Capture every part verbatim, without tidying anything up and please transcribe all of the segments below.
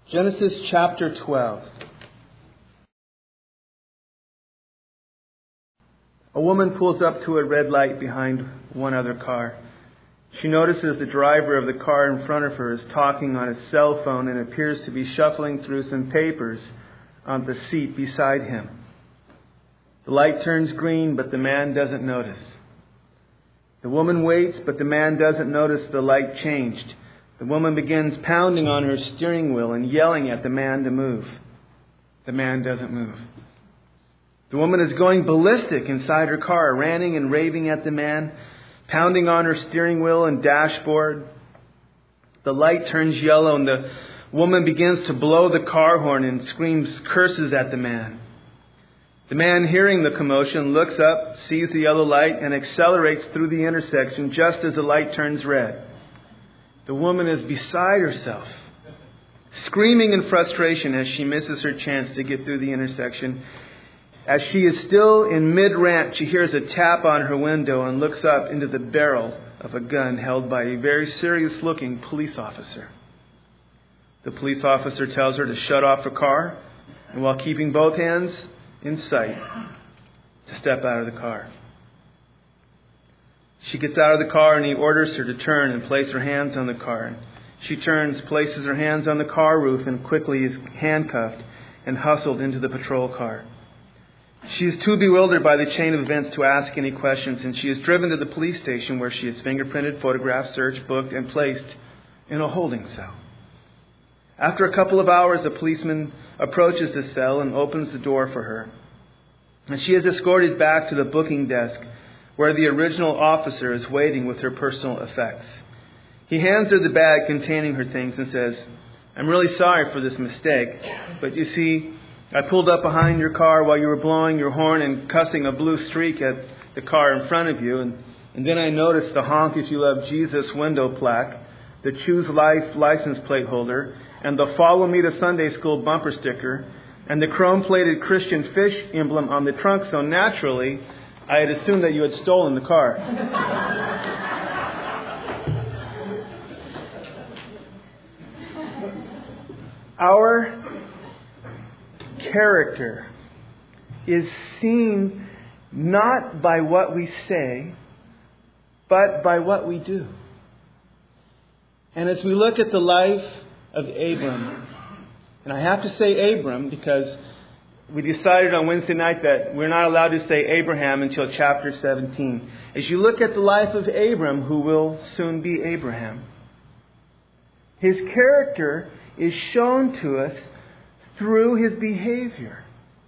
Genesis chapter twelve. A woman pulls up to a red light behind one other car. She notices the driver of the car in front of her is talking on his cell phone and appears to be shuffling through some papers on the seat beside him. The light turns green, but the man doesn't notice. The woman waits, but the man doesn't notice the light changed. The woman begins pounding on her steering wheel and yelling at the man to move. The man doesn't move. The woman is going ballistic inside her car, ranting and raving at the man, pounding on her steering wheel and dashboard. The light turns yellow and the woman begins to blow the car horn and screams curses at the man. The man, hearing the commotion, looks up, sees the yellow light, and accelerates through the intersection just as the light turns red. The woman is beside herself, screaming in frustration as she misses her chance to get through the intersection. As she is still in mid-rant, she hears a tap on her window and looks up into the barrel of a gun held by a very serious-looking police officer. The police officer tells her to shut off her car, and while keeping both hands in sight, to step out of the car. She gets out of the car and he orders her to turn and place her hands on the car. She turns, places her hands on the car roof, and quickly is handcuffed and hustled into the patrol car. She is too bewildered by the chain of events to ask any questions, and she is driven to the police station where she is fingerprinted, photographed, searched, booked, and placed in a holding cell. After a couple of hours, a policeman approaches the cell and opens the door for her. And she is escorted back to the booking desk where the original officer is waiting with her personal effects. He hands her the bag containing her things and says, "I'm really sorry for this mistake, but you see, I pulled up behind your car while you were blowing your horn and cussing a blue streak at the car in front of you, and, and then I noticed the Honk If You Love Jesus window plaque, the Choose Life license plate holder, and the Follow Me to Sunday School bumper sticker, and the chrome-plated Christian fish emblem on the trunk, so naturally, I had assumed that you had stolen the car." Our character is seen not by what we say, but by what we do. And as we look at the life of Abram, and I have to say Abram because we decided on Wednesday night that we're not allowed to say Abraham until chapter seventeen. As you look at the life of Abram, who will soon be Abraham, his character is shown to us through his behavior.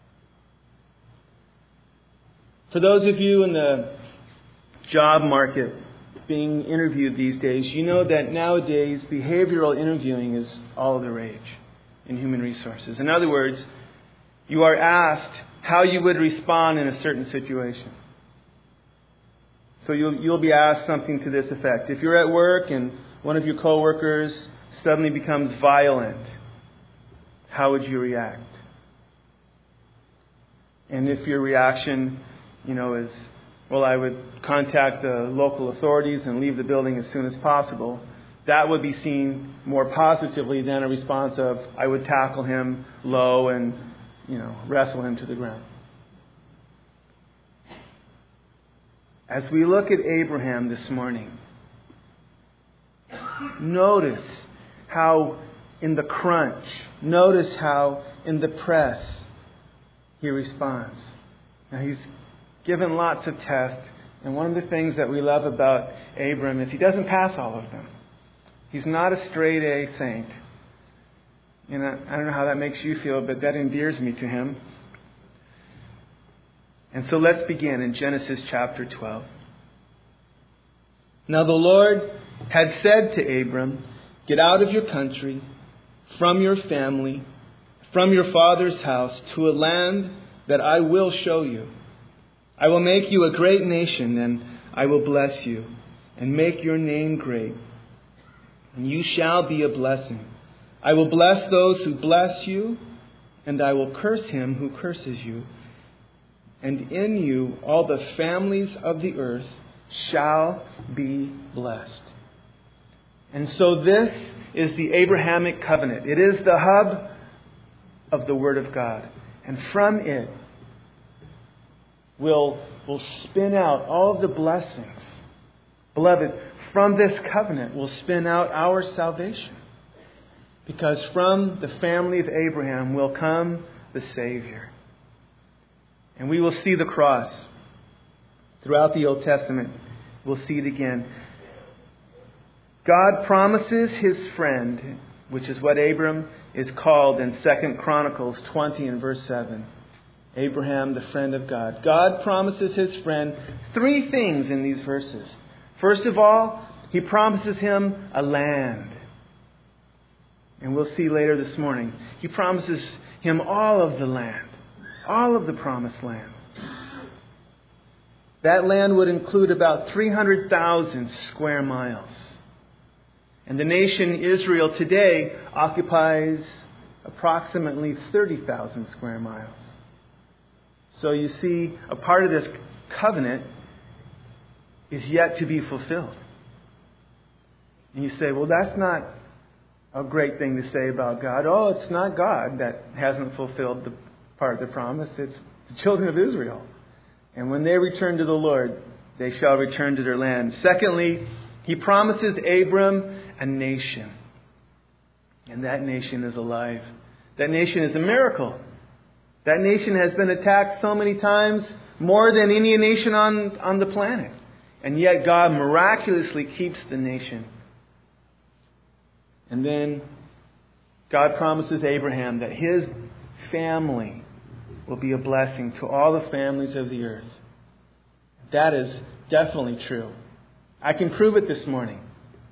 For those of you in the job market being interviewed these days, you know that nowadays behavioral interviewing is all the rage in human resources. In other words, you are asked how you would respond in a certain situation. So you'll, you'll be asked something to this effect. If you're at work and one of your coworkers suddenly becomes violent, how would you react? And if your reaction, you know, is, well, I would contact the local authorities and leave the building as soon as possible, that would be seen more positively than a response of, I would tackle him low and, you know, wrestle him to the ground. As we look at Abraham this morning, notice how in the crunch, notice how in the press he responds. Now he's given lots of tests, and one of the things that we love about Abram is he doesn't pass all of them. He's not a straight A saint. And I, I don't know how that makes you feel, but that endears me to him. And so let's begin in Genesis chapter twelve. Now the Lord had said to Abram, "Get out of your country, from your family, from your father's house, to a land that I will show you. I will make you a great nation, and I will bless you, and make your name great. And you shall be a blessing. I will bless those who bless you, and I will curse him who curses you. And in you all the families of the earth shall be blessed." And so this is the Abrahamic covenant. It is the hub of the Word of God. And from it will will spin out all of the blessings. Beloved, from this covenant will spin out our salvation. Because from the family of Abraham will come the Savior. And we will see the cross throughout the Old Testament. We'll see it again. God promises His friend, which is what Abram is called in Second Chronicles twenty and verse seven. Abraham, the friend of God. God promises His friend three things in these verses. First of all, He promises him a land. And we'll see later this morning. He promises him all of the land. All of the promised land. That land would include about three hundred thousand square miles. And the nation Israel today occupies approximately thirty thousand square miles. So you see, a part of this covenant is yet to be fulfilled. And you say, well, that's not a great thing to say about God. Oh, it's not God that hasn't fulfilled the part of the promise. It's the children of Israel. And when they return to the Lord, they shall return to their land. Secondly, He promises Abram a nation. And that nation is alive. That nation is a miracle. That nation has been attacked so many times, more than any nation on, on the planet. And yet God miraculously keeps the nation. And then God promises Abraham that his family will be a blessing to all the families of the earth. That is definitely true. I can prove it this morning.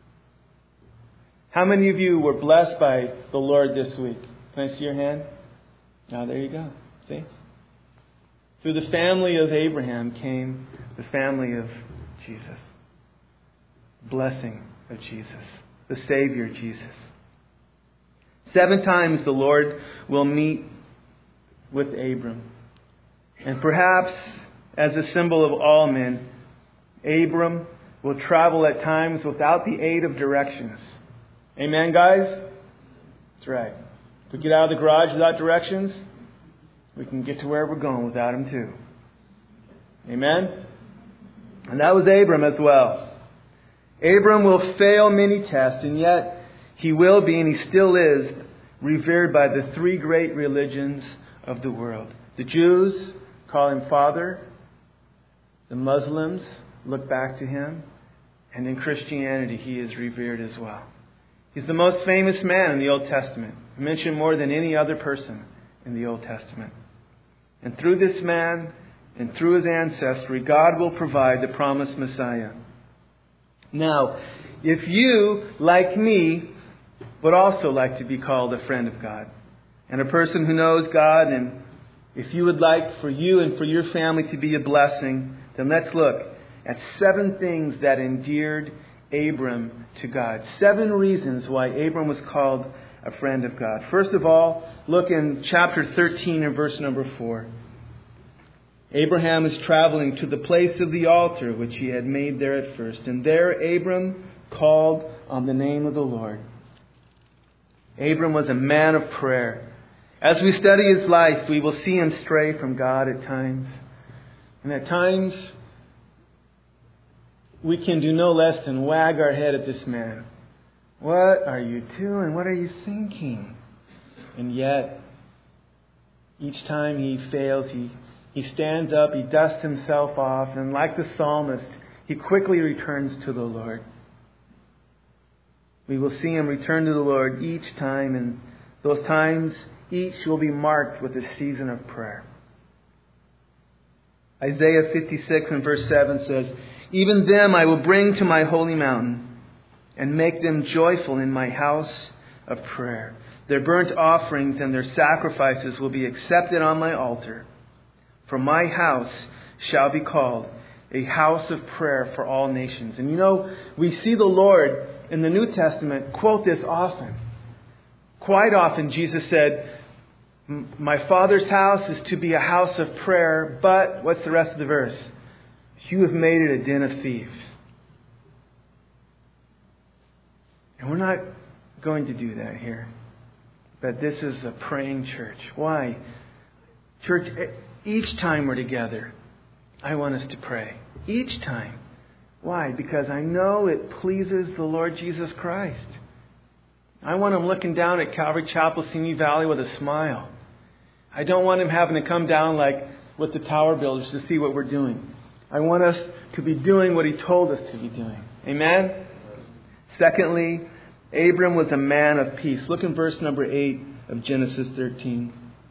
How many of you were blessed by the Lord this week? Can I see your hand? Now, there you go. See? Through the family of Abraham came the family of Jesus. Blessing of Jesus. The Savior Jesus. Seven times the Lord will meet with Abram. And perhaps as a symbol of all men, Abram will travel at times without the aid of directions. Amen, guys? That's right. If we get out of the garage without directions, we can get to where we're going without them too. Amen? And that was Abram as well. Abram will fail many tests, and yet he will be, and he still is, revered by the three great religions of the world. The Jews call him Father. The Muslims look back to him. And in Christianity, he is revered as well. He's the most famous man in the Old Testament, mentioned more than any other person in the Old Testament. And through this man and through his ancestry, God will provide the promised Messiah. Now, if you, like me, would also like to be called a friend of God and a person who knows God, and if you would like for you and for your family to be a blessing, then let's look at seven things that endeared Abram to God. Seven reasons why Abram was called a friend of God. First of all, look in chapter thirteen and verse number four. Abraham is traveling to the place of the altar which he had made there at first. And there Abram called on the name of the Lord. Abram was a man of prayer. As we study his life, we will see him stray from God at times. And at times, we can do no less than wag our head at this man. What are you doing? What are you thinking? And yet, each time he fails, he, he stands up, he dusts himself off, and like the psalmist, he quickly returns to the Lord. We will see him return to the Lord each time, and those times, each will be marked with a season of prayer. Isaiah fifty-six and verse seven says, "Even them I will bring to my holy mountain and make them joyful in my house of prayer. Their burnt offerings and their sacrifices will be accepted on my altar. For my house shall be called a house of prayer for all nations." And you know, we see the Lord in the New Testament quote this often. Quite often Jesus said, "My Father's house is to be a house of prayer," but what's the rest of the verse? "You have made it a den of thieves." And we're not going to do that here. But this is a praying church. Why? Church, each time we're together, I want us to pray. Each time. Why? Because I know it pleases the Lord Jesus Christ. I want Him looking down at Calvary Chapel, Simi Valley with a smile. I don't want Him having to come down like with the tower builders to see what we're doing. I want us to be doing what He told us to be doing. Amen? Secondly, Abram was a man of peace. Look in verse number eight of Genesis thirteen.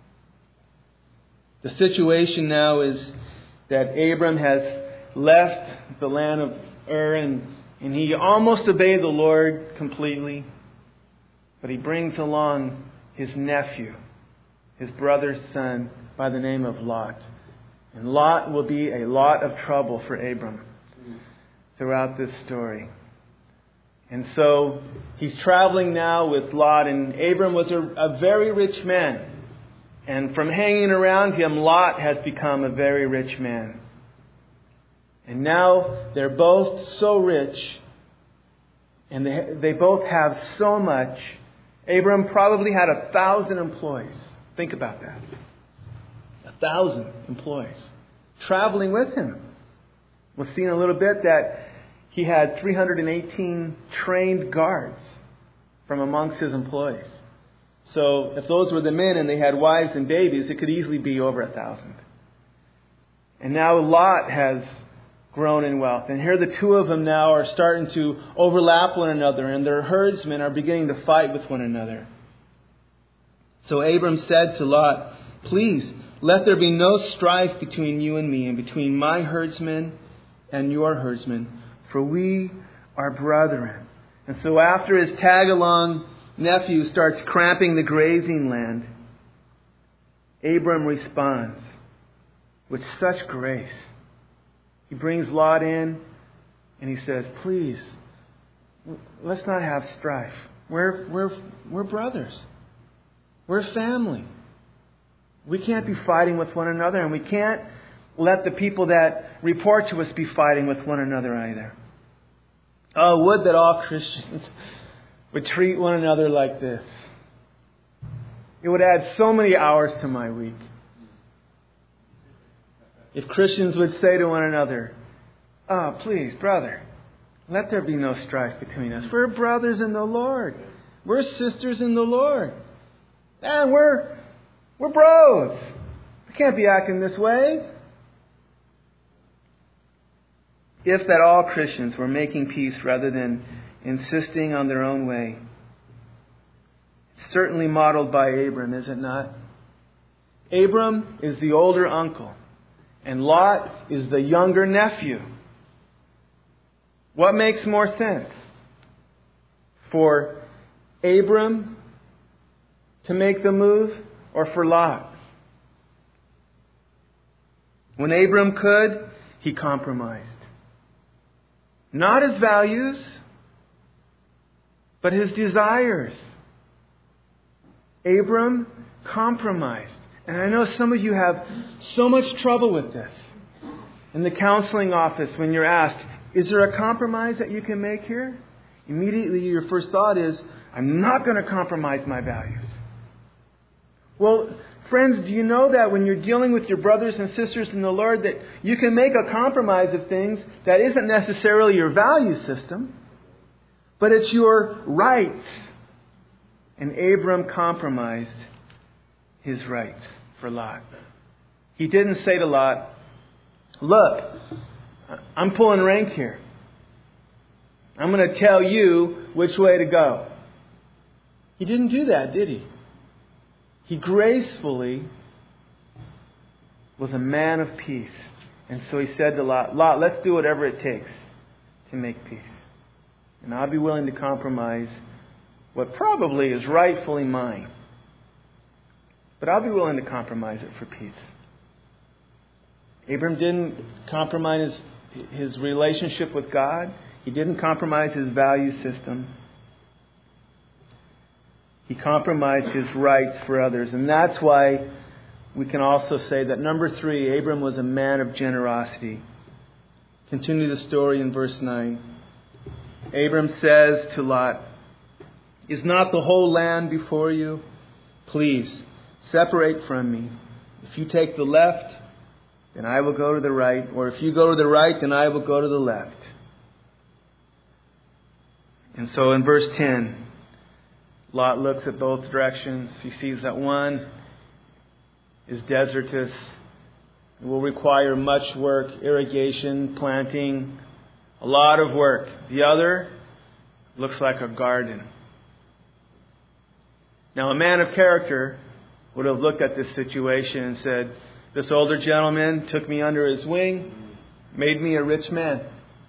The situation now is that Abram has left the land of Ur and, and he almost obeyed the Lord completely. But he brings along his nephew, his brother's son, by the name of Lot. And Lot will be a lot of trouble for Abram throughout this story. And so he's traveling now with Lot, and Abram was a, a very rich man. And from hanging around him, Lot has become a very rich man. And now they're both so rich, and they, they both have so much. Abram probably had a thousand employees. Think about that. A thousand employees traveling with him. We'll see in a little bit that he had three hundred eighteen trained guards from amongst his employees. So if those were the men and they had wives and babies, it could easily be over a thousand. And now Lot has grown in wealth. And here the two of them now are starting to overlap one another, and their herdsmen are beginning to fight with one another. So Abram said to Lot, "Please, let there be no strife between you and me, and between my herdsmen and your herdsmen, for we are brethren." And so after his tag-along nephew starts cramping the grazing land, Abram responds with such grace. He brings Lot in and he says, "Please, let's not have strife. We're, we're, we're brothers. We're family. We can't be fighting with one another, and we can't let the people that report to us be fighting with one another either. Oh, would that all Christians would treat one another like this. It would add so many hours to my week. If Christians would say to one another, "Oh, please, brother, let there be no strife between us. We're brothers in the Lord. We're sisters in the Lord. And we're, we're bros. We can't be acting this way." If that all Christians were making peace rather than insisting on their own way. It's certainly modeled by Abram, is it not? Abram is the older uncle, and Lot is the younger nephew. What makes more sense? For Abram to make the move, or for Lot? When Abram could, he compromised. Not his values, but his desires. Abram compromised. And I know some of you have so much trouble with this. In the counseling office, when you're asked, "Is there a compromise that you can make here?" Immediately your first thought is, "I'm not going to compromise my values." Well, friends, do you know that when you're dealing with your brothers and sisters in the Lord, that you can make a compromise of things that isn't necessarily your value system, but it's your rights? And Abram compromised his rights for Lot. He didn't say to Lot, "Look, I'm pulling rank here. I'm going to tell you which way to go." He didn't do that, did he? He gracefully was a man of peace. And so he said to Lot, "Lot, let's do whatever it takes to make peace. And I'll be willing to compromise what probably is rightfully mine. But I'll be willing to compromise it for peace." Abram didn't compromise his, his relationship with God. He didn't compromise his value system. He compromised his rights for others. And that's why we can also say that, number three, Abram was a man of generosity. Continue the story in verse nine. Abram says to Lot, Is not the whole land before you? Please, separate from me. If you take the left, then I will go to the right. Or if you go to the right, then I will go to the left. And so in verse ten, Lot looks at both directions. He sees that one is desertous. It will require much work, irrigation, planting, a lot of work. The other looks like a garden. Now, a man of character would have looked at this situation and said, this older gentleman took me under his wing, made me a rich man.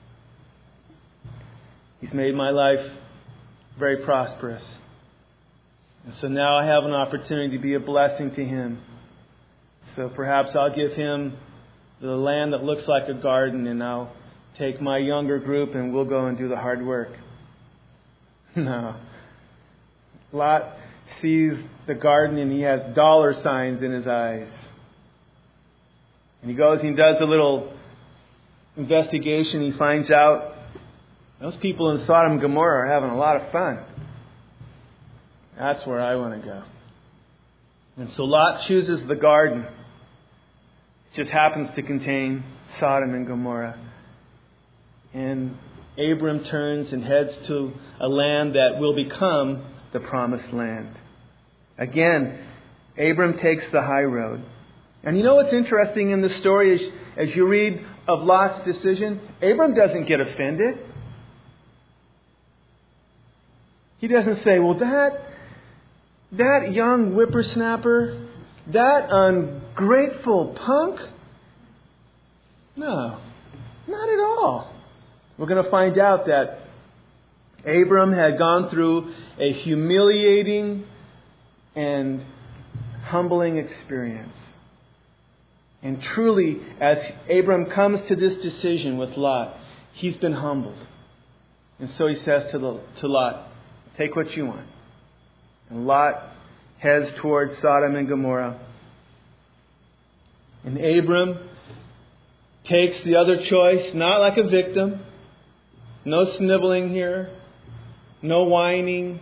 He's made my life very prosperous. And so now I have an opportunity to be a blessing to him. So perhaps I'll give him the land that looks like a garden, and I'll take my younger group and we'll go and do the hard work. No. Lot sees the garden and he has dollar signs in his eyes. And he goes and he does a little investigation. He finds out those people in Sodom and Gomorrah are having a lot of fun. That's where I want to go. And so Lot chooses the garden. It just happens to contain Sodom and Gomorrah. And Abram turns and heads to a land that will become the promised land. Again, Abram takes the high road. And you know what's interesting in the story is, as you read of Lot's decision, Abram doesn't get offended. He doesn't say, well, that, that young whippersnapper, that ungrateful punk. No, not at all. We're going to find out that Abram had gone through a humiliating and humbling experience. And truly, as Abram comes to this decision with Lot, he's been humbled. And so he says to, the, to Lot, take what you want. And Lot heads towards Sodom and Gomorrah. And Abram takes the other choice, not like a victim. No sniveling here. No whining.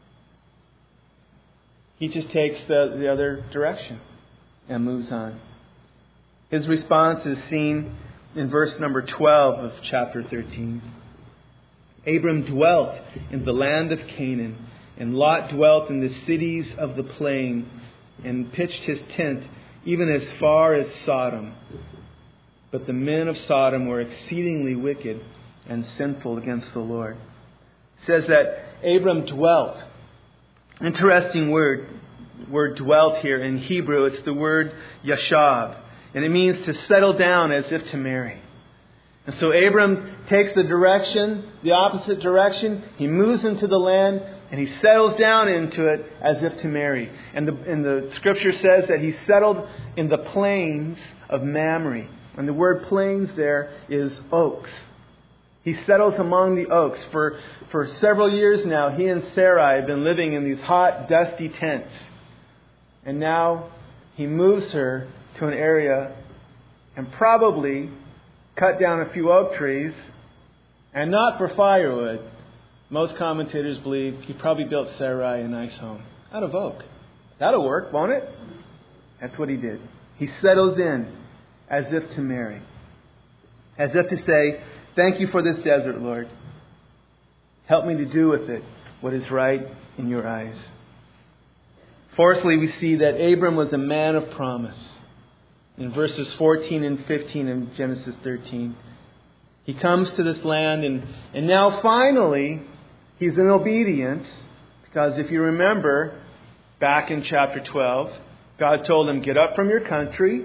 He just takes the, the other direction and moves on. His response is seen in verse number twelve of chapter thirteen. Abram dwelt in the land of Canaan, and Lot dwelt in the cities of the plain, and pitched his tent even as far as Sodom. But the men of Sodom were exceedingly wicked and sinful against the Lord. It says that Abram dwelt. Interesting word, word dwelt here in Hebrew. It's the word yashab, and it means to settle down as if to marry. And so Abram takes the direction, the opposite direction. He moves into the land and he settles down into it as if to marry. And the, and the scripture says that he settled in the plains of Mamre. And the word plains there is oaks. He settles among the oaks. For, for several years now, he and Sarai have been living in these hot, dusty tents. And now he moves her to an area and probably cut down a few oak trees, and not for firewood. Most commentators believe he probably built Sarai a nice home out of oak. That'll work, won't it? That's what he did. He settles in as if to marry. As if to say, thank you for this desert, Lord. Help me to do with it what is right in your eyes. Fourthly, we see that Abram was a man of promise. In verses fourteen and fifteen in Genesis thirteen. He comes to this land and, and now finally he's in obedience. Because if you remember, back in chapter twelve, God told him, get up from your country,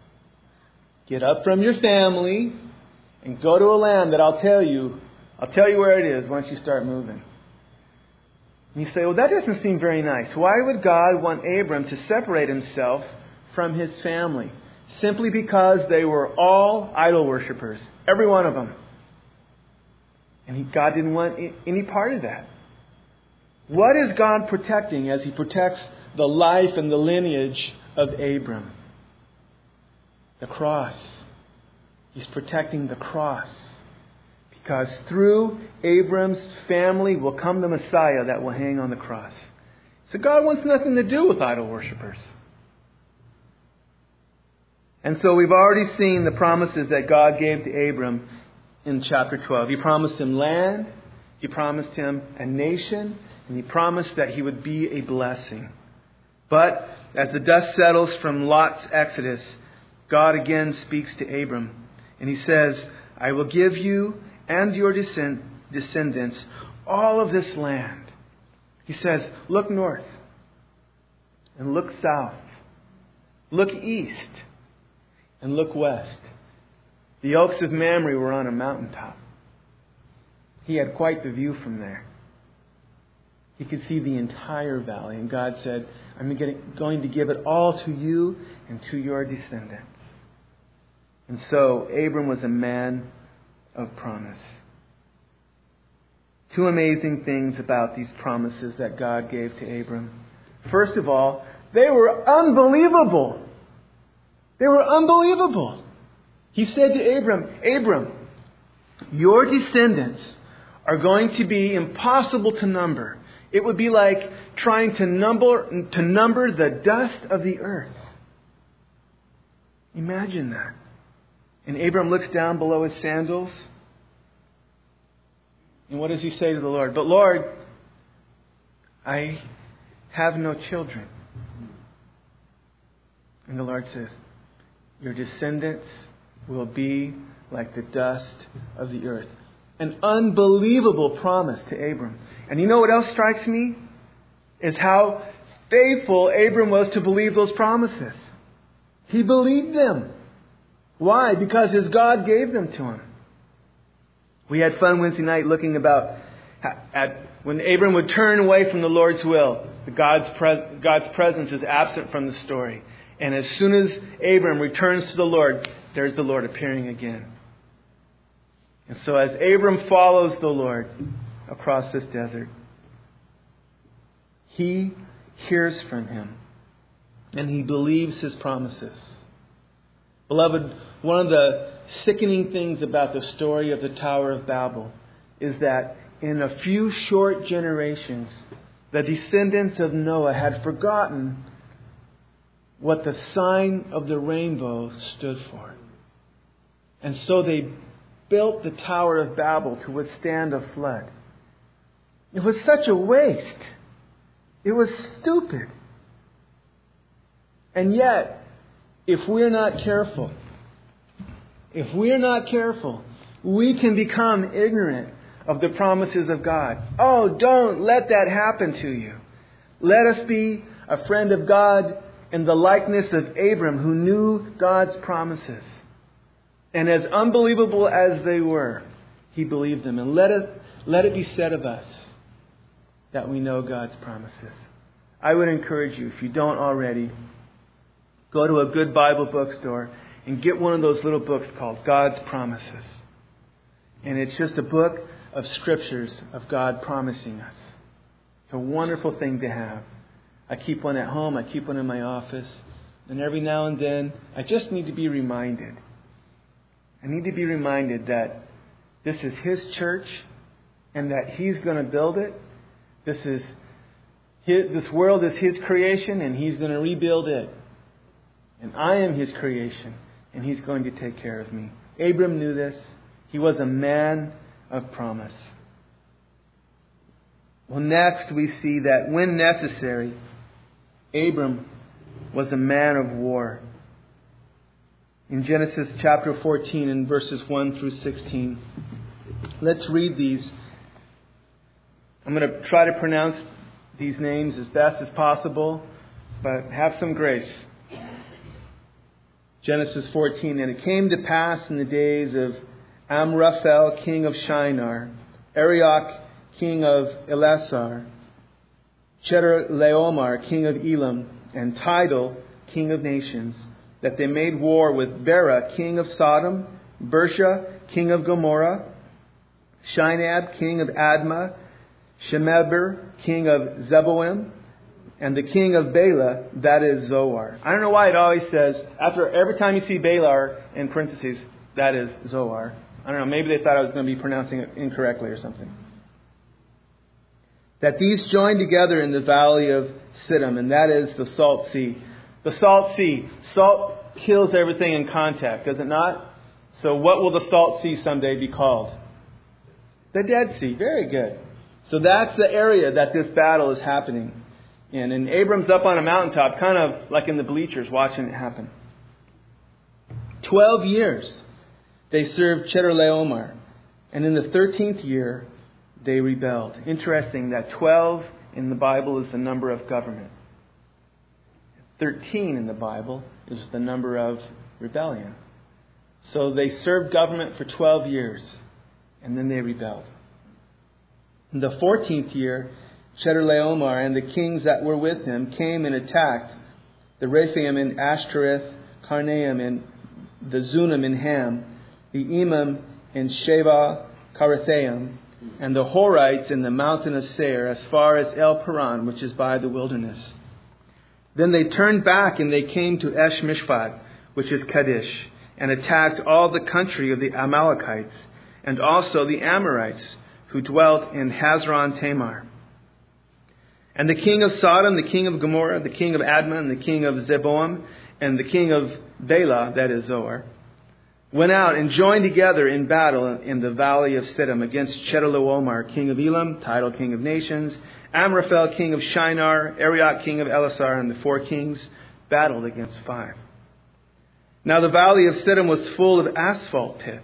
get up from your family, and go to a land that I'll tell you. I'll tell you where it is once you start moving. And you say, well, that doesn't seem very nice. Why would God want Abram to separate himself from his family? Simply because they were all idol worshippers. Every one of them. And he, God didn't want any part of that. What is God protecting as He protects the life and the lineage of Abram? The cross. He's protecting the cross. Because through Abram's family will come the Messiah that will hang on the cross. So God wants nothing to do with idol worshippers. And so we've already seen the promises that God gave to Abram in chapter twelve. He promised him land, He promised him a nation, and He promised that he would be a blessing. But as the dust settles from Lot's exodus, God again speaks to Abram. And He says, I will give you and your descend- descendants all of this land. He says, look north and look south. Look east and look west. The oaks of Mamre were on a mountaintop. He had quite the view from there. He could see the entire valley. And God said, I'm going to give it all to you and to your descendants. And so Abram was a man of promise. Two amazing things about these promises that God gave to Abram. First of all, they were unbelievable. They were unbelievable. He said to Abram, Abram, your descendants are going to be impossible to number. It would be like trying to number, to number the dust of the earth. Imagine that. And Abram looks down below his sandals. And what does he say to the Lord? But Lord, I have no children. And the Lord says, your descendants will be like the dust of the earth. An unbelievable promise to Abram. And you know what else strikes me? Is how faithful Abram was to believe those promises. He believed them. Why? Because his God gave them to him. We had fun Wednesday night looking about at when Abram would turn away from the Lord's will. God's, pres- God's presence is absent from the story. And as soon as Abram returns to the Lord, there's the Lord appearing again. And so as Abram follows the Lord across this desert, he hears from Him and he believes His promises. Beloved, one of the sickening things about the story of the Tower of Babel is that in a few short generations, the descendants of Noah had forgotten what the sign of the rainbow stood for. And so they built the Tower of Babel to withstand a flood. It was such a waste. It was stupid. And yet, if we're not careful, if we're not careful, we can become ignorant of the promises of God. Oh, don't let that happen to you. Let us be a friend of God in the likeness of Abram, who knew God's promises. And as unbelievable as they were, he believed them. And let it, let it be said of us that we know God's promises. I would encourage you, if you don't already, go to a good Bible bookstore and get one of those little books called God's Promises. And it's just a book of scriptures of God promising us. It's a wonderful thing to have. I keep one at home. I keep one in my office. And every now and then, I just need to be reminded. I need to be reminded that this is His church and that He's going to build it. This is his, this world is His creation and He's going to rebuild it. And I am His creation and He's going to take care of me. Abram knew this. He was a man of promise. Well, next we see that when necessary, Abram was a man of war. In Genesis chapter fourteen and verses one through sixteen. Let's read these. I'm going to try to pronounce these names as best as possible, but have some grace. Genesis fourteen, and it came to pass in the days of Amraphel, king of Shinar, Arioch, king of Elasar, Chedorlaomer, king of Elam, and Tidal, king of nations, that they made war with Bera, king of Sodom, Bersha, king of Gomorrah, Shinab, king of Admah, Shemeber, king of Zeboim, and the king of Bela, that is Zoar. I don't know why it always says, after every time you see Bela in parentheses, that is Zoar. I don't know, maybe they thought I was going to be pronouncing it incorrectly or something. That these joined together in the valley of Siddim, and that is the Salt Sea. The Salt Sea. Salt kills everything in contact, does it not? So what will the Salt Sea someday be called? The Dead Sea. Very good. So that's the area that this battle is happening in. And Abram's up on a mountaintop, kind of like in the bleachers, watching it happen. Twelve years they served Chedorlaomer. And in the thirteenth year, they rebelled. Interesting that twelve in the Bible is the number of government. thirteen in the Bible is the number of rebellion. So they served government for twelve years, and then they rebelled. In the fourteenth year, Chedorlaomer and the kings that were with him came and attacked the Rephaim in Ashtoreth, Karnaim and the Zunim in Ham, the Emim in Sheba, Karathaim, and the Horites in the mountain of Seir, as far as El Paran, which is by the wilderness. Then they turned back and they came to Esh Mishpat, which is Kadesh, and attacked all the country of the Amalekites, and also the Amorites, who dwelt in Hazron Tamar. And the king of Sodom, the king of Gomorrah, the king of Admah, and the king of Zeboim, and the king of Bela, that is Zoar, went out and joined together in battle in the valley of Siddim against Chedorlaomer, king of Elam, title king of nations, Amraphel, king of Shinar, Arioch, king of Elasar, and the four kings battled against five. Now the valley of Siddim was full of asphalt pits.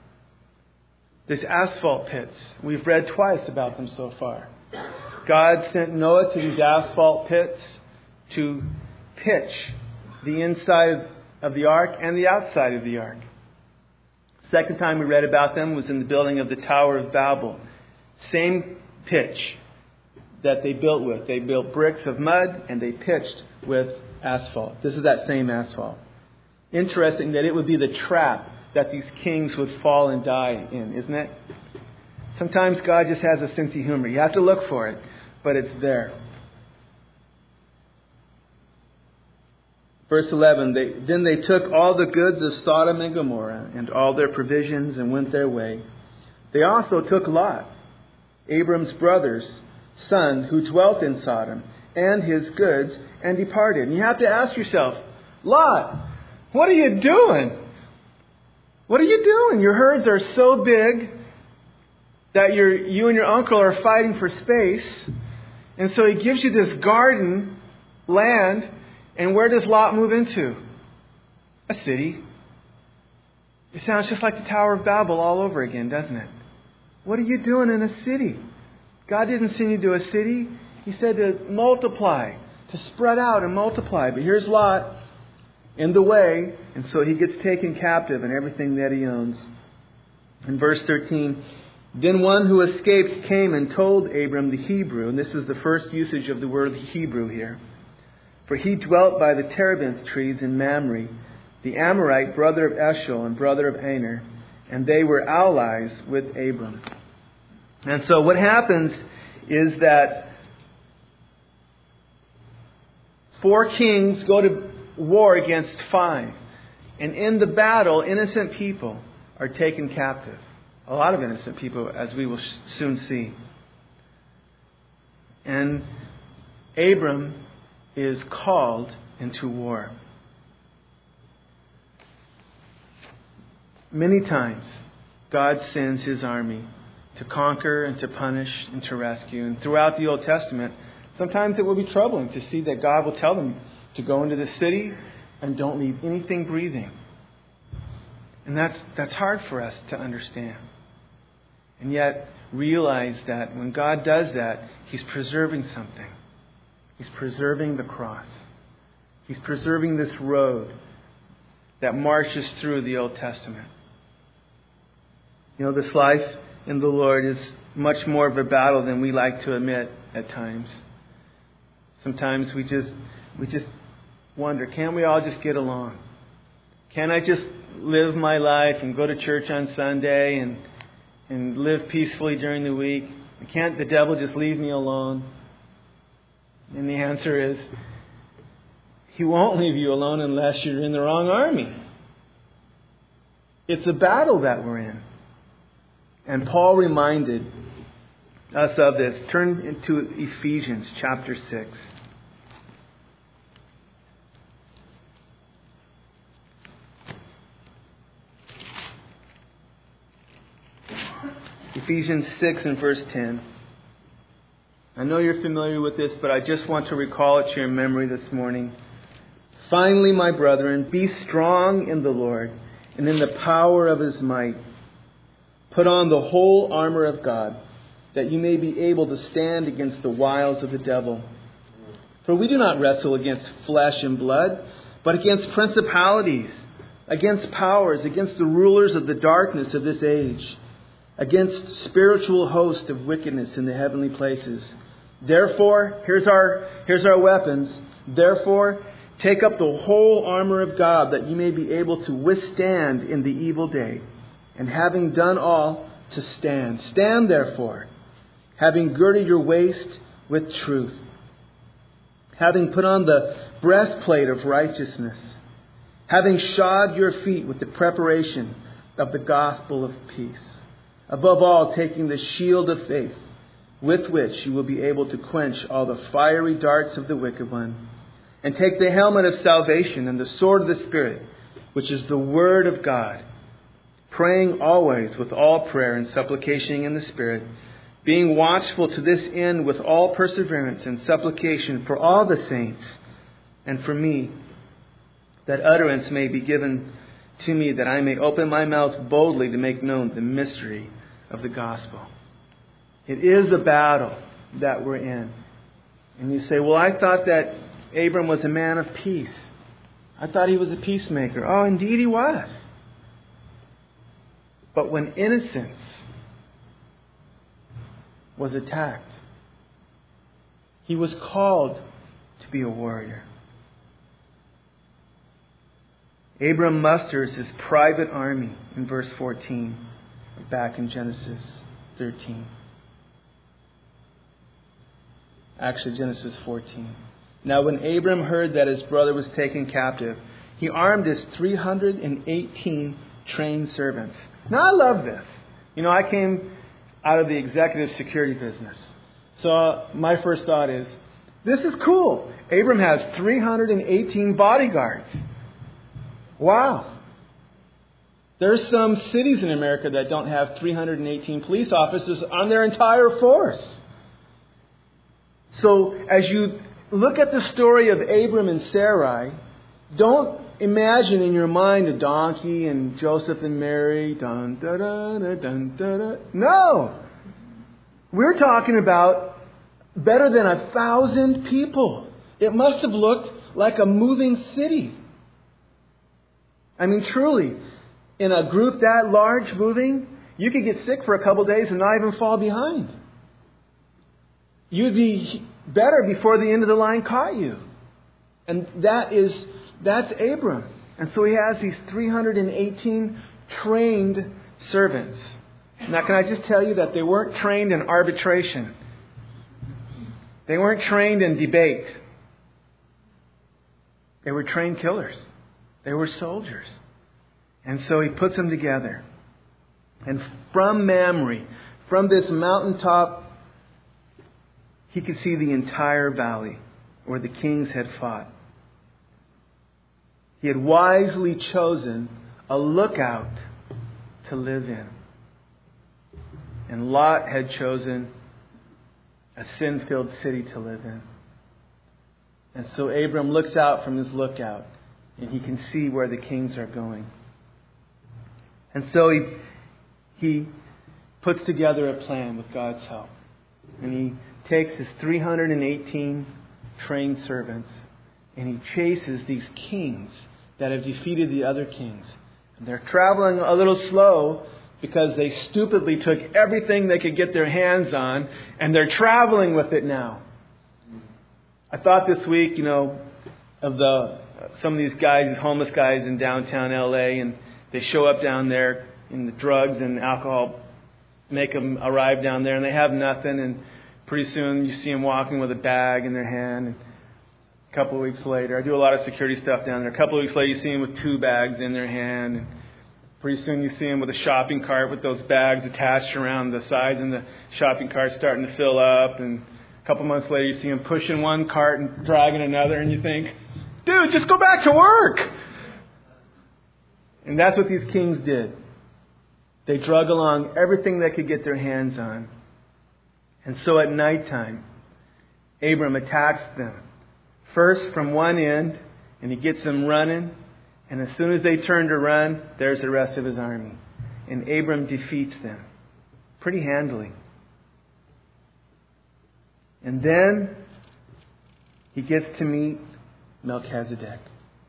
These asphalt pits, we've read twice about them so far. God sent Noah to these asphalt pits to pitch the inside of the ark and the outside of the ark. Second time we read about them was in the building of the Tower of Babel. Same pitch that they built with. They built bricks of mud and they pitched with asphalt. This is that same asphalt. Interesting that it would be the trap that these kings would fall and die in, isn't it? Sometimes God just has a sense of humor. You have to look for it, but it's there. Verse eleven, they, then they took all the goods of Sodom and Gomorrah and all their provisions and went their way. They also took Lot, Abram's brother's son, who dwelt in Sodom, and his goods, and departed. And you have to ask yourself, Lot, what are you doing? What are you doing? Your herds are so big that you're, you and your uncle are fighting for space. And so he gives you this garden, land, and where does Lot move into? A city. It sounds just like the Tower of Babel all over again, doesn't it? What are you doing in a city? God didn't send you to a city. He said to multiply, to spread out and multiply. But here's Lot in the way, and so he gets taken captive and everything that he owns. In verse thirteen, then one who escaped came and told Abram the Hebrew, and this is the first usage of the word Hebrew here. For he dwelt by the terebinth trees in Mamre, the Amorite, brother of Eshel and brother of Aner, and they were allies with Abram. And so what happens is that four kings go to war against five. And in the battle, innocent people are taken captive. A lot of innocent people, as we will soon see. And Abram is called into war. Many times, God sends His army to conquer and to punish and to rescue. And throughout the Old Testament, sometimes it will be troubling to see that God will tell them to go into the city and don't leave anything breathing. And that's that's hard for us to understand. And yet, realize that when God does that, He's preserving something. He's preserving the cross. He's preserving this road that marches through the Old Testament. You know, this life in the Lord is much more of a battle than we like to admit at times. Sometimes we just we just wonder, can't we all just get along? Can't I just live my life and go to church on Sunday and and live peacefully during the week? Can't the devil just leave me alone? And the answer is, he won't leave you alone unless you're in the wrong army. It's a battle that we're in. And Paul reminded us of this. Turn to Ephesians chapter six. Ephesians six and verse ten. I know you're familiar with this, but I just want to recall it to your memory this morning. Finally, my brethren, be strong in the Lord and in the power of His might. Put on the whole armor of God, that you may be able to stand against the wiles of the devil. For we do not wrestle against flesh and blood, but against principalities, against powers, against the rulers of the darkness of this age, against spiritual hosts of wickedness in the heavenly places. Therefore, here's our, here's our weapons. Therefore, take up the whole armor of God, that you may be able to withstand in the evil day. And having done all, to stand. Stand therefore, having girded your waist with truth, having put on the breastplate of righteousness, having shod your feet with the preparation of the gospel of peace. Above all, taking the shield of faith, with which you will be able to quench all the fiery darts of the wicked one. And take the helmet of salvation and the sword of the Spirit, which is the word of God. Praying always with all prayer and supplication in the Spirit, being watchful to this end with all perseverance and supplication for all the saints, and for me, that utterance may be given to me, that I may open my mouth boldly to make known the mystery of the gospel. It is a battle that we're in. And you say, well, I thought that Abram was a man of peace. I thought he was a peacemaker. Oh, indeed he was. But when innocence was attacked, he was called to be a warrior. Abram musters his private army in verse fourteen, back in Genesis thirteen. Actually, Genesis fourteen. Now when Abram heard that his brother was taken captive, he armed his three hundred eighteen trained servants. Now I love this. You know, I came out of the executive security business. So uh, my first thought is, this is cool. Abram has three hundred eighteen bodyguards. Wow. There's some cities in America that don't have three hundred eighteen police officers on their entire force. So as you look at the story of Abram and Sarai, don't imagine in your mind a donkey and Joseph and Mary. Dun, da, da, da, dun, da, da. No. We're talking about better than a thousand people. It must have looked like a moving city. I mean, truly, in a group that large moving, you could get sick for a couple of days and not even fall behind. You'd be better before the end of the line caught you. And that is, that's Abram. And so he has these three hundred eighteen trained servants. Now, can I just tell you that they weren't trained in arbitration. They weren't trained in debate. They were trained killers. They were soldiers. And so he puts them together. And from Mamre, from this mountaintop, he could see the entire valley where the kings had fought. He had wisely chosen a lookout to live in. And Lot had chosen a sin-filled city to live in. And so Abram looks out from his lookout, and he can see where the kings are going. And so he, he puts together a plan with God's help. And he takes his three hundred eighteen trained servants, and he chases these kings that have defeated the other kings. And they're traveling a little slow because they stupidly took everything they could get their hands on, and they're traveling with it now. I thought this week, you know, of the some of these guys, these homeless guys in downtown L A, and they show up down there, and the drugs and alcohol make them arrive down there, and they have nothing, and pretty soon you see them walking with a bag in their hand. And a couple of weeks later, I do a lot of security stuff down there. A couple of weeks later, you see them with two bags in their hand. And Pretty soon you see him with a shopping cart with those bags attached around the sides, and the shopping cart's starting to fill up. And a couple months later you see him pushing one cart and dragging another, and you think, dude, just go back to work. And that's what these kings did. They drug along everything they could get their hands on. And so at nighttime, Abram attacks them. First from one end, and he gets them running. And as soon as they turn to run, there's the rest of his army. And Abram defeats them pretty handily. And then he gets to meet Melchizedek.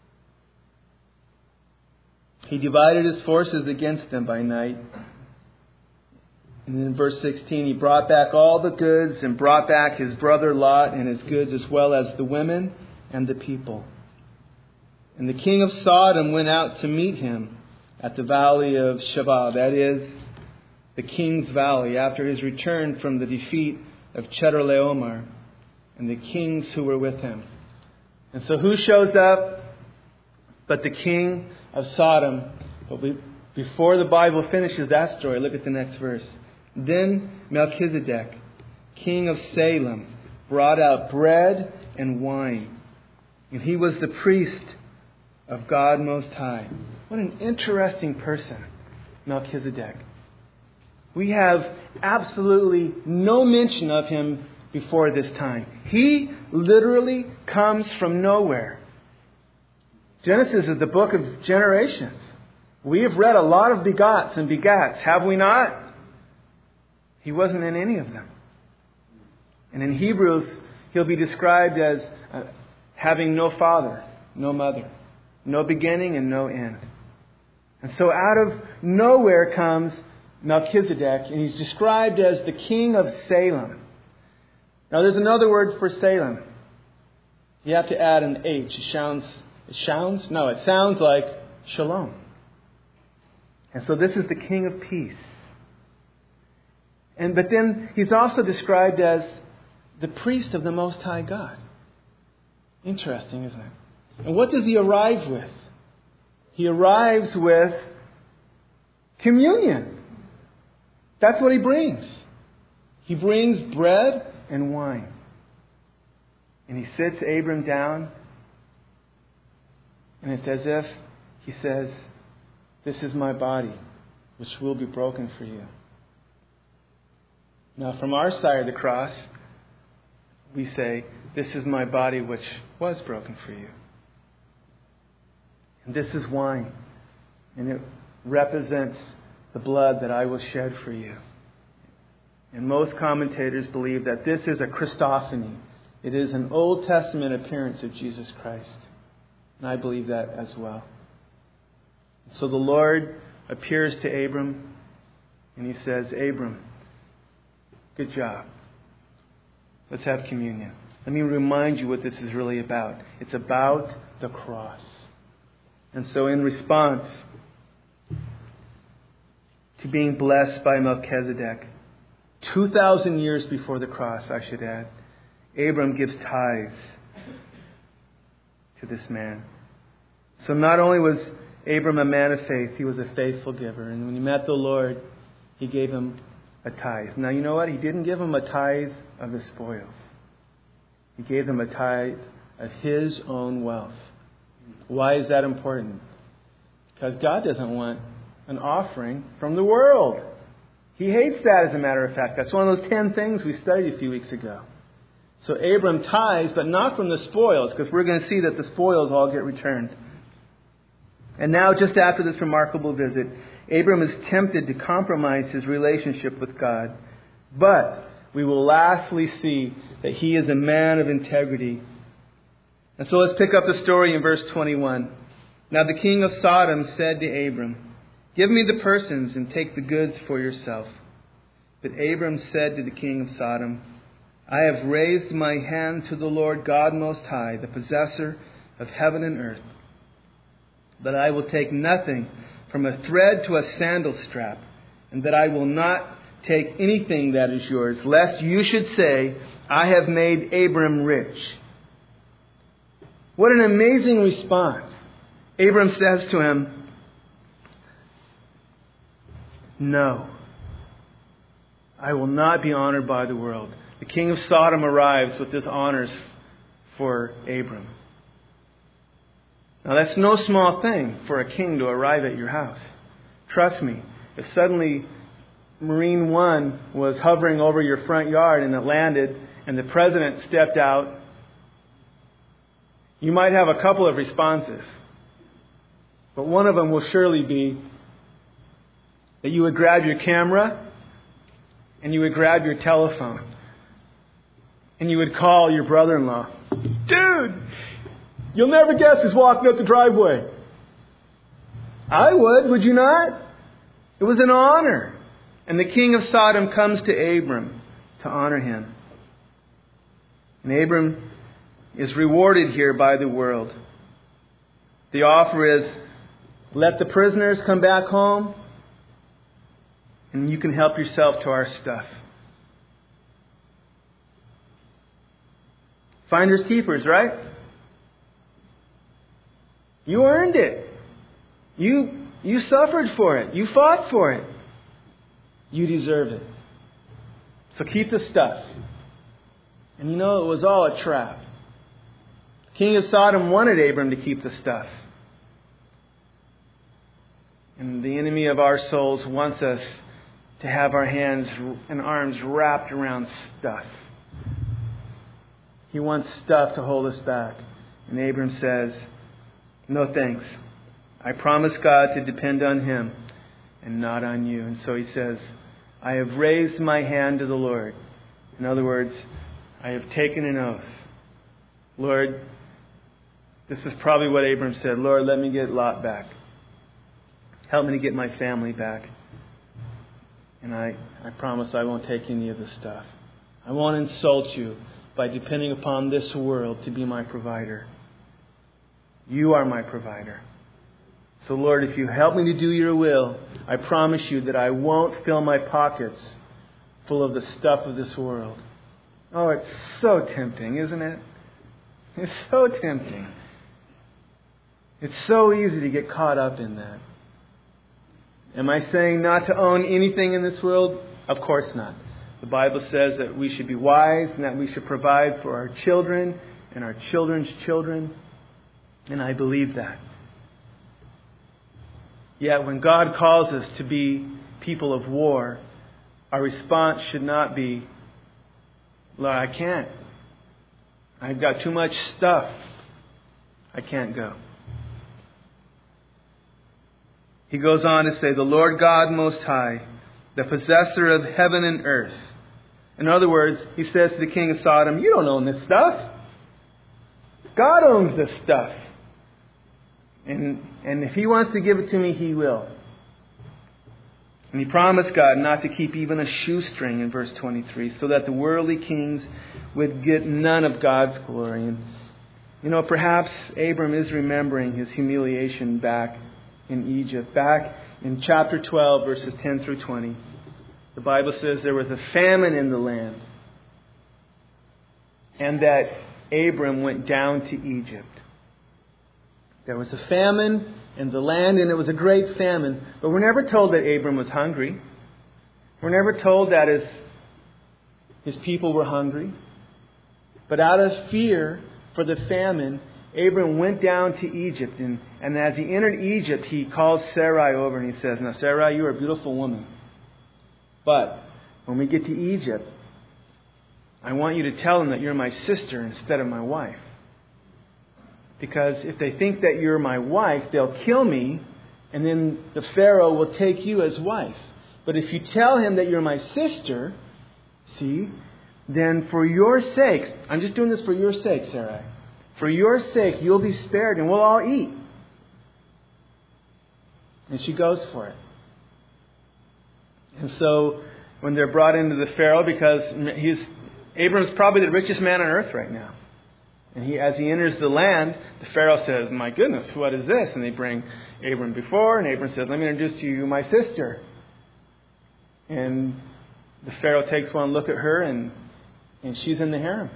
He divided his forces against them by night. And in verse sixteen, he brought back all the goods and brought back his brother Lot and his goods, as well as the women and the people. And the king of Sodom went out to meet him at the valley of Shavah, that is, the king's valley, after his return from the defeat of Chedorlaomer and the kings who were with him. And so who shows up but the king of Sodom? But we, before the Bible finishes that story, look at the next verse. Then Melchizedek, king of Salem, brought out bread and wine. And he was the priest of God Most High. What an interesting person, Melchizedek. We have absolutely no mention of him before this time. He literally comes from nowhere. Genesis is the book of generations. We have read a lot of begots and begats, have we not? He wasn't in any of them. And in Hebrews, he'll be described as uh, having no father, no mother, no beginning and no end. And so out of nowhere comes Melchizedek, and he's described as the king of Salem. Now there's another word for Salem. You have to add an H. It sounds, it sounds? No, it sounds like shalom. And so this is the king of peace. And but then he's also described as the priest of the Most High God. Interesting, isn't it? And what does he arrive with? He arrives with communion. That's what he brings. He brings bread and wine. And he sits Abram down. And it's as if he says, "This is my body, which will be broken for you." Now, from our side of the cross, we say, "This is my body, which was broken for you." And this is wine. And it represents the blood that I will shed for you. And most commentators believe that this is a Christophany. It is an Old Testament appearance of Jesus Christ. And I believe that as well. So the Lord appears to Abram and he says, "Abram, good job. Let's have communion. Let me remind you what this is really about. It's about the cross." And so in response to being blessed by Melchizedek, two thousand years before the cross, I should add, Abram gives tithes to this man. So not only was Abram a man of faith, he was a faithful giver. And when he met the Lord, he gave him a tithe. Now you know what? He didn't give him a tithe of the spoils. He gave him a tithe of his own wealth. Why is that important? Because God doesn't want an offering from the world. He hates that, as a matter of fact. That's one of those ten things we studied a few weeks ago. So Abram tithes, but not from the spoils, because we're going to see that the spoils all get returned. And now, just after this remarkable visit, Abram is tempted to compromise his relationship with God. But we will lastly see that he is a man of integrity. And so let's pick up the story in verse twenty-one. Now the king of Sodom said to Abram, "Give me the persons and take the goods for yourself." But Abram said to the king of Sodom, "I have raised my hand to the Lord God Most High, the possessor of heaven and earth, that I will take nothing from a thread to a sandal strap, and that I will not take anything that is yours, lest you should say, 'I have made Abram rich.'" What an amazing response. Abram says to him, No. I will not be honored by the world. The king of Sodom arrives with his honors for Abram. Now that's no small thing for a king to arrive at your house. Trust me, if suddenly Marine One was hovering over your front yard and it landed and the president stepped out, you might have a couple of responses. But one of them will surely be that you would grab your camera and you would grab your telephone and you would call your brother-in-law. Dude, you'll never guess who's walking up the driveway. I would, would you not? It was an honor. And the king of Sodom comes to Abram to honor him. And Abram is rewarded here by the world. The offer is, let the prisoners come back home and you can help yourself to our stuff. Finders keepers, right? You earned it. You, you suffered for it. You fought for it. You deserve it. So keep the stuff. And you know, it was all a trap. The king of Sodom wanted Abram to keep the stuff. And the enemy of our souls wants us to have our hands and arms wrapped around stuff. He wants stuff to hold us back. And Abram says, no thanks. I promise God to depend on Him and not on you. And so he says, I have raised my hand to the Lord. In other words, I have taken an oath. Lord, this is probably what Abram said. Lord, let me get Lot back. Help me to get my family back. And I, I promise I won't take any of the stuff. I won't insult you by depending upon this world to be my provider. You are my provider. So Lord, if you help me to do your will, I promise you that I won't fill my pockets full of the stuff of this world. Oh, it's so tempting, isn't it? It's so tempting. It's so easy to get caught up in that. Am I saying not to own anything in this world? Of course not. The Bible says that we should be wise and that we should provide for our children and our children's children. And I believe that. Yet when God calls us to be people of war, our response should not be, Lord, I can't. I've got too much stuff. I can't go. He goes on to say, the Lord God Most High, the possessor of heaven and earth. In other words, he says to the king of Sodom, you don't own this stuff. God owns this stuff. And, and if He wants to give it to me, He will. And he promised God not to keep even a shoestring in verse twenty-three, so that the worldly kings would get none of God's glory. And, you know, perhaps Abram is remembering his humiliation back in Egypt. Back in chapter twelve, verses ten through twenty. The Bible says there was a famine in the land. And that Abram went down to Egypt. There was a famine in the land, and it was a great famine. But we're never told that Abram was hungry. We're never told that his, his people were hungry. But out of fear for the famine, Abram went down to Egypt. And, and as he entered Egypt, he calls Sarai over and he says, now Sarai, you are a beautiful woman. But when we get to Egypt, I want you to tell them that you're my sister instead of my wife. Because if they think that you're my wife, they'll kill me, and then the Pharaoh will take you as wife. But if you tell him that you're my sister, see, then for your sake, I'm just doing this for your sake, Sarai. For your sake, you'll be spared and we'll all eat. And she goes for it. And so when they're brought into the Pharaoh, because he's Abram's probably the richest man on earth right now. And he, as he enters the land, the Pharaoh says, my goodness, what is this? And they bring Abram before, and Abram says, let me introduce to you my sister. And the Pharaoh takes one look at her, and, and she's in the harem.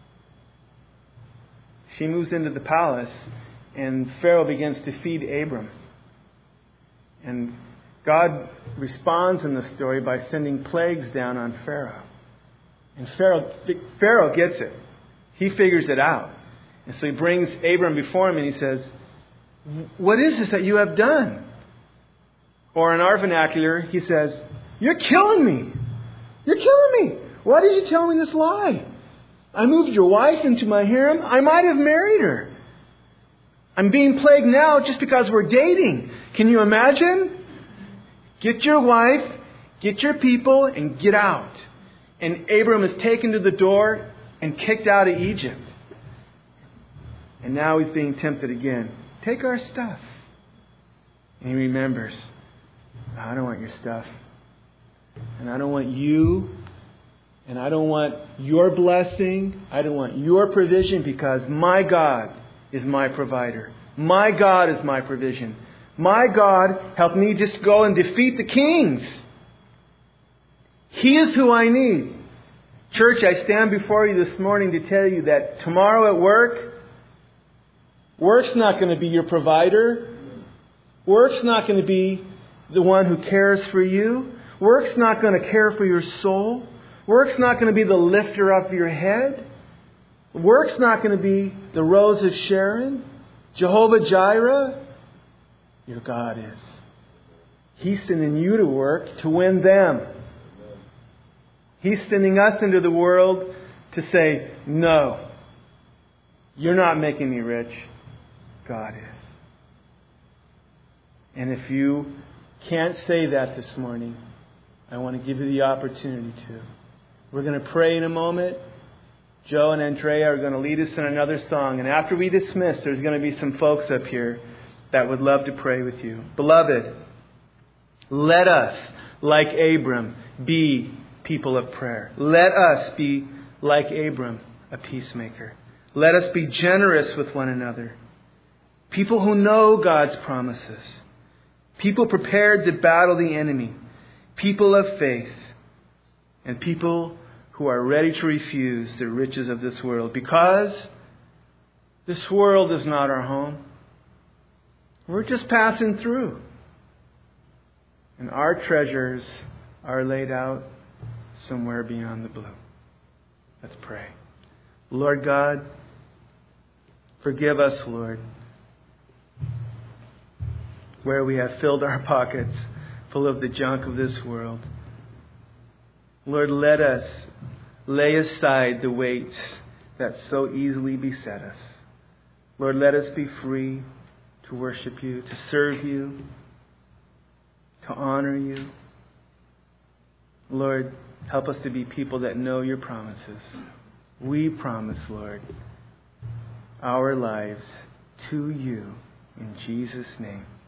She moves into the palace, and Pharaoh begins to feed Abram. And God responds in the story by sending plagues down on Pharaoh. And Pharaoh, Pharaoh gets it. He figures it out. And so he brings Abram before him and he says, "What is this that you have done?" Or in our vernacular, he says, "You're killing me. You're killing me. Why did you tell me this lie? I moved your wife into my harem. I might have married her. I'm being plagued now just because we're dating. Can you imagine? Get your wife, get your people, and get out." And Abram is taken to the door and kicked out of Egypt. And now he's being tempted again. "Take our stuff." And he remembers, "I don't want your stuff. And I don't want you. And I don't want your blessing. I don't want your provision, because my God is my provider. My God is my provision. My God helped me just go and defeat the kings. He is who I need." Church, I stand before you this morning to tell you that tomorrow at work, work's not going to be your provider. Work's not going to be the one who cares for you. Work's not going to care for your soul. Work's not going to be the lifter up your head. Work's not going to be the Rose of Sharon, Jehovah Jireh. Your God is. He's sending you to work to win them. He's sending us into the world to say, "No, you're not making me rich. God is." And if you can't say that this morning, I want to give you the opportunity to. We're going to pray in a moment. Joe and Andrea are going to lead us in another song. And after we dismiss, there's going to be some folks up here that would love to pray with you. Beloved, let us, like Abram, be people of prayer. Let us be, like Abram, a peacemaker. Let us be generous with one another. People who know God's promises. People prepared to battle the enemy. People of faith. And people who are ready to refuse the riches of this world, because this world is not our home. We're just passing through. And our treasures are laid out somewhere beyond the blue. Let's pray. Lord God, forgive us, Lord, where we have filled our pockets full of the junk of this world. Lord, let us lay aside the weights that so easily beset us. Lord, let us be free to worship you, to serve you, to honor you. Lord, help us to be people that know your promises. We promise, Lord, our lives to you. In Jesus' name.